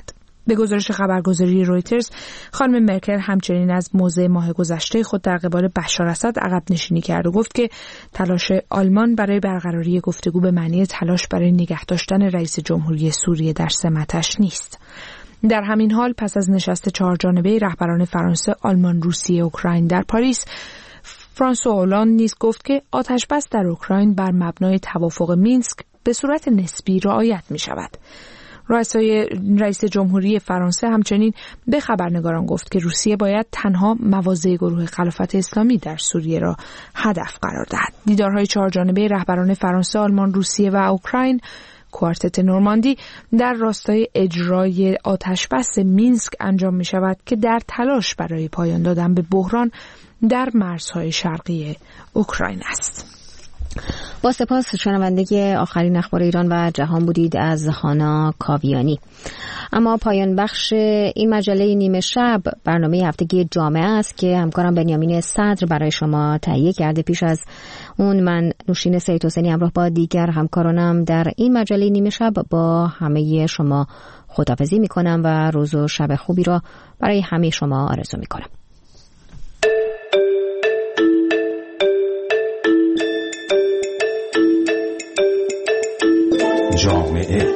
به گزارش خبرگزاری رویترز، خانم مرکل همچنین از موضع ماه گذشته خود در قبال بشار اسد عقب نشینی کرد و گفت که تلاش آلمان برای برقراری گفتگو به معنی تلاش برای نگه داشتن رئیس جمهوری سوریه در سمتش نیست. در همین حال پس از نشست چهار جانبه رهبران فرانسه، آلمان، روسیه، اوکراین در پاریس، فرانسوا هولند نیز گفت که آتشبس در اوکراین بر مبنای توافق مینسک به صورت نسبی رعایت می شود. رئیسای رئیس جمهوری فرانسه همچنین به خبرنگاران گفت که روسیه باید تنها مواضع گروه خلافت اسلامی در سوریه را هدف قرار دهد. دیدارهای چهار جانبه رهبران فرانسه، آلمان، روسیه و اوکراین، کوارتت نورماندی، در راستای اجرای آتشبس مینسک انجام می شود که در تلاش برای پایان دادن به بحران در مرزهای شرقی اوکراین است. با سپاس شنونده آخرین اخبار ایران و جهان بودید از هانا کاویانی. اما پایان بخش این مجله نیمه شب برنامه هفتگی جامعه است که همکارم بنیامین صدر برای شما تهیه کرده. پیش از اون من نوشین سید حسینی همراه با دیگر همکارانم در این مجله نیمه شب با همه شما خداحافظی میکنم و روز و شب خوبی را برای همه شما آرزو میکنم. جامعه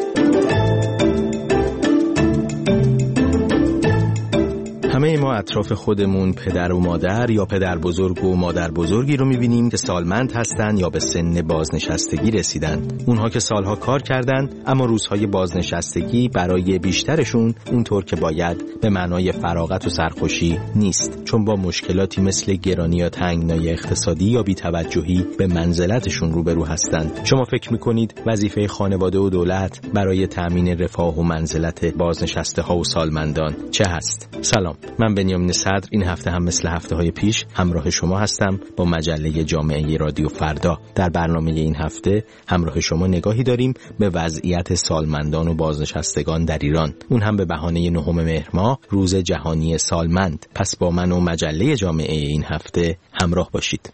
همه ما اطراف خودمون پدر و مادر یا پدر بزرگ و مادر بزرگی رو میبینیم که سالمند هستن یا به سن بازنشستگی رسیدن. اونها که سالها کار کردن اما روزهای بازنشستگی برای بیشترشون اونطور که باید به معنای فراغت و سرخوشی نیست، چون با مشکلاتی مثل گرانی یا تنگنای اقتصادی یا بی‌توجهی به منزلتشون روبرو هستند. شما فکر میکنید وظیفه خانواده و دولت برای تأمین رفاه و منزلت بازنشسته ها و سالمندان چه هست؟ سلام، من بنیامین صدر این هفته هم مثل هفته های پیش همراه شما هستم با مجله جامعه رادیو فردا. در برنامه این هفته همراه شما نگاهی داریم به وضعیت سالمندان و بازنشستگان در ایران، اون هم به بهانه نهم مهر ماه، روز جهانی سالمند. پس با من و مجله جامعه این هفته همراه باشید.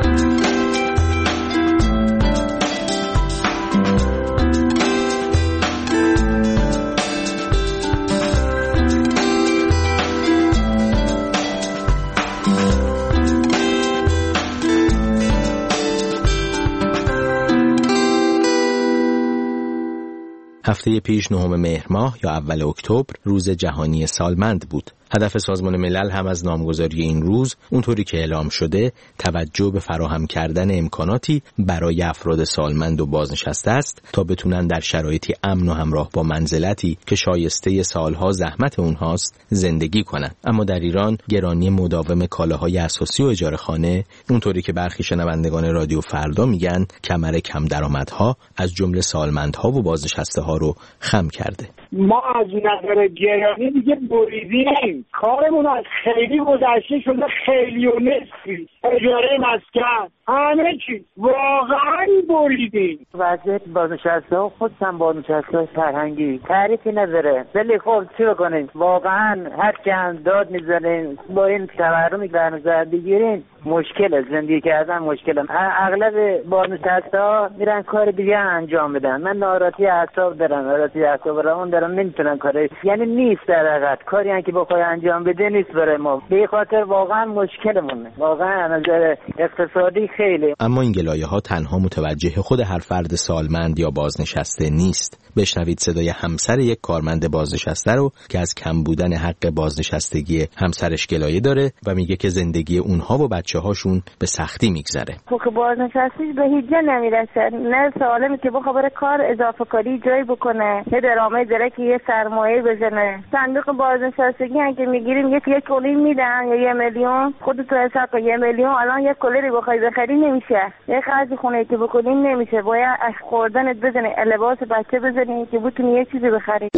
هفته پیش نهم مهر ماه یا اول اکتبر روز جهانی سالمند بود. هدف سازمان ملل هم از نامگذاری این روز اونطوری که اعلام شده توجه به فراهم کردن امکاناتی برای افراد سالمند و بازنشسته است تا بتونن در شرایطی امن و همراه با منزلتی که شایسته سالها زحمت اونهاست زندگی کنن. اما در ایران گرانی مداوم کالاهای اساسی و اجاره خانه اونطوری که برخی شنوندگان رادیو فردا میگن کمر کم درآمدها از جمله سالمندها و بازنشسته ها رو خم کرده. ما از نظر گرانی دیگه بریدیم، کارمون از خیلی گذشته شده، خیلی و نصفی، اجاره مسکن، همه چی واقعا بریدیم. وضعیت بازنشسته ها خودشن بازنشسته های فرهنگی تعریفی نداره، ولی خب چی بکنیم؟ واقعا هر چند داد میزنیم با این تورمی که در نظر بگیریم مشکل زندگی کردن مشکل. اغلب بازنشسته ها میرن کار دیگه انجام بدن. من ناراحتی اعصاب دارم، ناراحتی اعصاب روان دارم، نمیتونم کاری، یعنی نیست در حقیقت کاری هم که بخوای انجام بده نیست برای ما. به خاطر واقعا مشکلمونه، واقعا از نظر اقتصادی خیلی. اما این گلایه ها تنها متوجه خود هر فرد سالمند یا بازنشسته نیست. بشنوید صدای همسر یک کارمند بازنشسته رو که از کم بودن حق بازنشستگی همسرش گلایه داره و میگه که زندگی اونها و بچه‌هاشون به سختی میگذره. خب بازنشستگی به هیچ جا نمیرسه، نه سالمی که بخواد برای کار اضافه کاری جای بکنه، نه درآمد داره که یه سرمایه بزنه. صندوق بازنشستگی هم که میگیریم یک یک کلی میدن یا یه میلیون، خودت حساب کن یه میلیون الان یک کلی بخوای بخری نمیشه، یه خرج خونه که بکنیم نمیشه، باید از خوردنت بزنی، لباس بچه بزنی که بتونی یه چیزی بخری.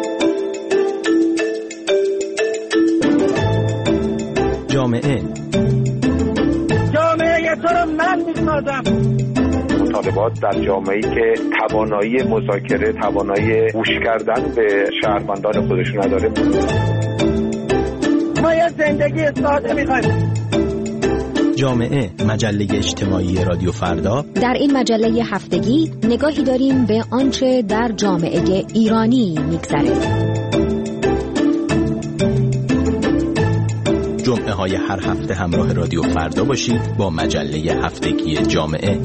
جامعه جامعه تو رو من میسازم. مطالبات در جامعه‌ای که توانایی مذاکره، توانایی گوش کردن به شهروندان خودشون نداره. ما یه زندگی ساده میخوایم. جامعه، مجله اجتماعی رادیو فردا. در این مجله هفتگی نگاهی داریم به آنچه در جامعه ایرانی میگذره. جمعه های هر هفته همراه رادیو فردا باشید با مجله هفتگی جامعه.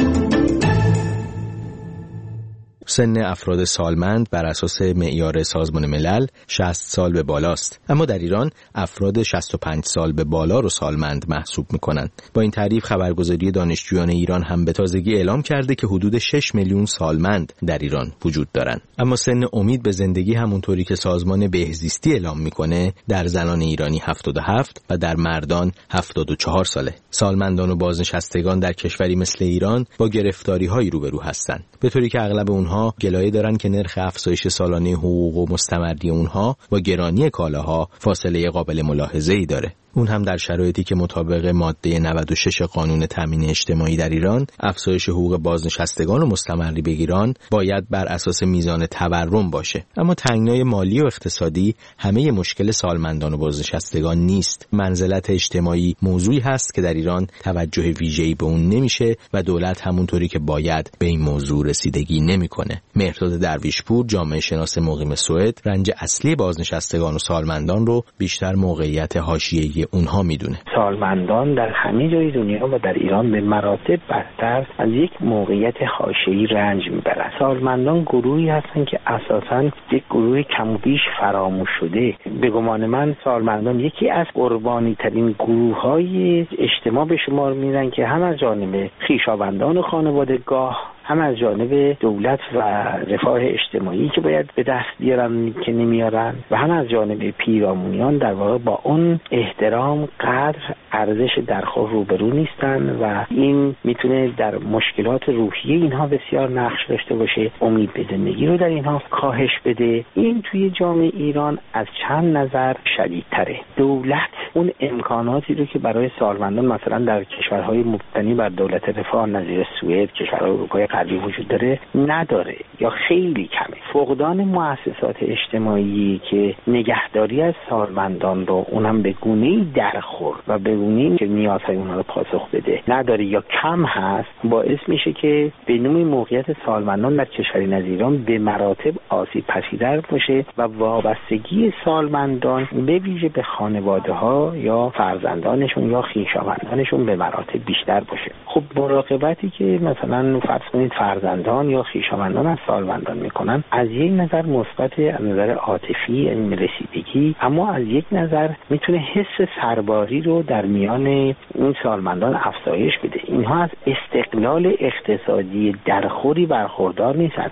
سن افراد سالمند بر اساس معیار سازمان ملل شصت سال به بالاست، اما در ایران افراد شصت و پنج سال به بالا رو سالمند محسوب میکنند. با این تعریف خبرگزاری دانشجویان ایران هم به تازگی اعلام کرده که حدود شش میلیون سالمند در ایران وجود دارند. اما سن امید به زندگی همونطوری که سازمان بهزیستی اعلام میکنه در زنان ایرانی هفتاد و هفت و در مردان هفتاد و چهار ساله. سالمندان و بازنشستگان در کشوری مثل ایران با گرفتاری‌هایی روبرو هستند، به طوری که اغلب اونها گلایه دارن که نرخ افزایش سالانه حقوق و مستمری اونها با گرانی کالاها فاصله قابل ملاحظه‌ای داره. اون هم در شرایطی که مطابق ماده نود و شش قانون تامین اجتماعی در ایران افزایش حقوق بازنشستگان و مستمری بگیران باید بر اساس میزان تورم باشه. اما تنگنای مالی و اقتصادی همه مشکل سالمندان و بازنشستگان نیست. منزلت اجتماعی موضوعی هست که در ایران توجه ویژه‌ای به اون نمیشه و دولت همونطوری که باید به این موضوع رسیدگی نمیکنه. مهرداد درویشپور، جامعه شناس مقیم سوئد، رنج اصلی بازنشستگان و سالمندان رو بیشتر موقعیت حاشیه‌ای اونها میدونه. سالمندان در همه جای دنیا و در ایران به مراتب بدتر از یک موقعیت حاشیه‌ای رنج میبرند. سالمندان گروهی هستن که اساساً یک گروه کم و بیش فراموش شده. به گمان من سالمندان یکی از قربانی ترین گروه‌های اجتماع به شمار میرن که هم از جانب خویشاوندان و خانوادگاه، هم از جانب دولت و رفاه اجتماعی که باید به دست بیارن که نمیارن، و هم از جانب پیرامونیان در واقع با اون احترام قدر ارزش درخور روبرو نیستن و این میتونه در مشکلات روحی اینها بسیار نقش داشته باشه، امید به زندگی رو در اینها کاهش بده. این توی جامعه ایران از چند نظر شدیدتره. دولت اون امکاناتی رو که برای سالمندان مثلا در کشورهای مبتنی بر دولت رفاه نظیر سوئد، کشورهای اروپای غربی وجود داره نداره یا خیلی کمه. فقدان مؤسسات اجتماعی که نگهداری از سالمندان رو اونم به گونه‌ای درخور و به گونه‌ای که نیازهای اونها رو پاسخ بده نداره یا کم هست، باعث میشه که به نوعی موقعیت سالمندان در کشوری نظیر ایران به مراتب آسیب پذیرتر باشه و وابستگی سالمندان به ویژه به خانواده‌ها یا فرزندانشون یا خویشاوندانشون به مراتب بیشتر باشه. خب مراقبتی که مثلا فرض کنید فرزندان یا خویشاوندان از سالمندان میکنن از یک نظر مثبت، از نظر عاطفی رسیدگی، اما از یک نظر میتونه حس سرباری رو در میان این سالمندان افزایش بده. اینها از استقلال اقتصادی درخوری برخوردار نیستند.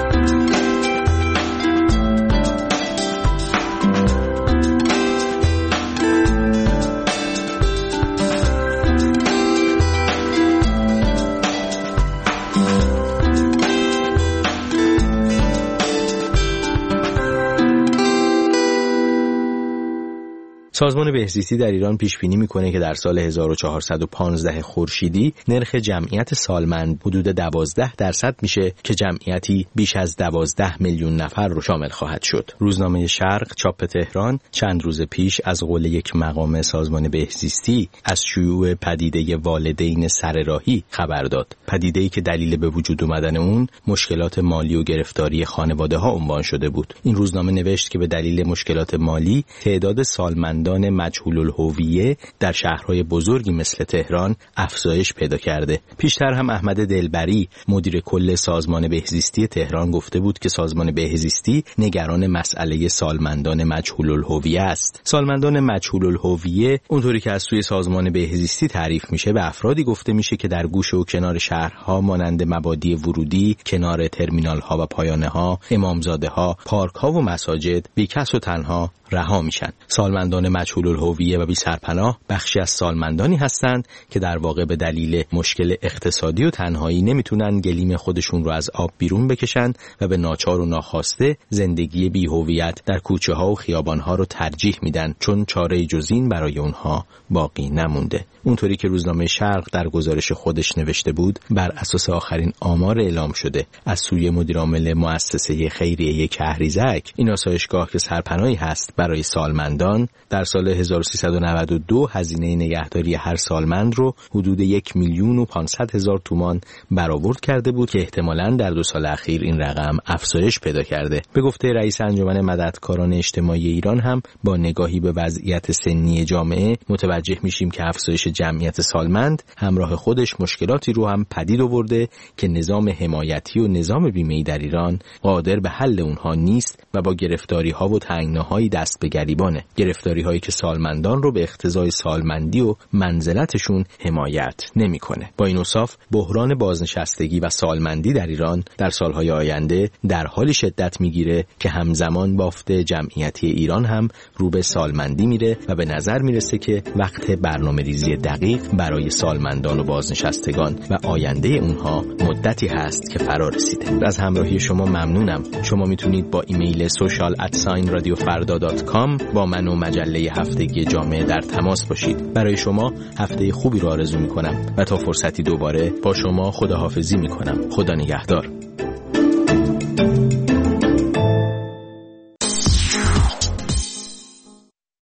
سازمان بهزیستی در ایران پیش بینی میکنه که در سال هزار و چهارصد و پانزده خورشیدی نرخ جمعیت سالمند حدود دوازده درصد میشه که جمعیتی بیش از دوازده میلیون نفر رو شامل خواهد شد. روزنامه شرق چاپ تهران چند روز پیش از قول یک مقام سازمان بهزیستی از شیوع پدیده والدین سرراهی خبر داد. پدیده‌ای که دلیل به وجود اومدن اون مشکلات مالی و گرفتاری خانواده‌ها عنوان شده بود. این روزنامه نوشت که به دلیل مشکلات مالی تعداد سالمند مجهول الهویه در شهرهای بزرگی مثل تهران افزایش پیدا کرده. پیشتر هم احمد دلبری مدیر کل سازمان بهزیستی تهران گفته بود که سازمان بهزیستی نگران مسئله سالمندان مجهول الهویه است. سالمندان مجهول الهویه اونطوری که از سوی سازمان بهزیستی تعریف میشه به افرادی گفته میشه که در گوشه و کنار شهرها مانند مبادی ورودی، کنار ترمینال ها و پایانه ها، امامزاده ها، پارک ها و مساجد بیکس و تنها رها میشن. سالمندان مجهول الهویه و بی سرپناه بخشی از سالمندانی هستند که در واقع به دلیل مشکل اقتصادی و تنهایی نمیتونن گلیم خودشون رو از آب بیرون بکشن و به ناچار و ناخواسته زندگی بی هویت در کوچه ها و خیابان ها رو ترجیح میدن، چون چاره جز این برای اونها باقی نمونده. اونطوری که روزنامه شرق در گزارش خودش نوشته بود، بر اساس آخرین آمار اعلام شده از سوی مدیر عامل مؤسسه خیریه کهریزک، این آسایشگاه که سرپناهی هست برای سالمندان در سال هزار و سیصد و نود و دو هزینه نگهداری هر سالمند رو حدود یک میلیون و پانصد هزار تومان برآورد کرده بود که احتمالاً در دو سال اخیر این رقم افزایش پیدا کرده. به گفته رئیس انجمن مددکاران اجتماعی ایران هم با نگاهی به وضعیت سنی جامعه متوجه میشیم که افزایش جمعیت سالمند همراه خودش مشکلاتی رو هم پدید آورده که نظام حمایتی و نظام بیمه‌ای در ایران قادر به حل اونها نیست و با گرفتاری‌ها و تنگناهای دست به گریبانه. گرفتاری‌هایی که سالمندان رو به اقتضای سالمندی و منزلتشون حمایت نمی‌کنه. با این اوصاف بحران بازنشستگی و سالمندی در ایران در سالهای آینده در حال شدت میگیره که همزمان بافت جمعیتی ایران هم رو به سالمندی میره و به نظر میرسه که وقت برنامه‌ریزی دقیق برای سالمندان و بازنشستگان و آینده اونها مدتی هست که فرا رسیده. از همراهی شما ممنونم. شما میتونید با ایمیل social at sign radio farda dot com با من و مجله هفتگی جامعه در تماس باشید. برای شما هفته خوبی رو آرزو میکنم و تا فرصتی دوباره با شما خداحافظی میکنم. خدا نگهدار.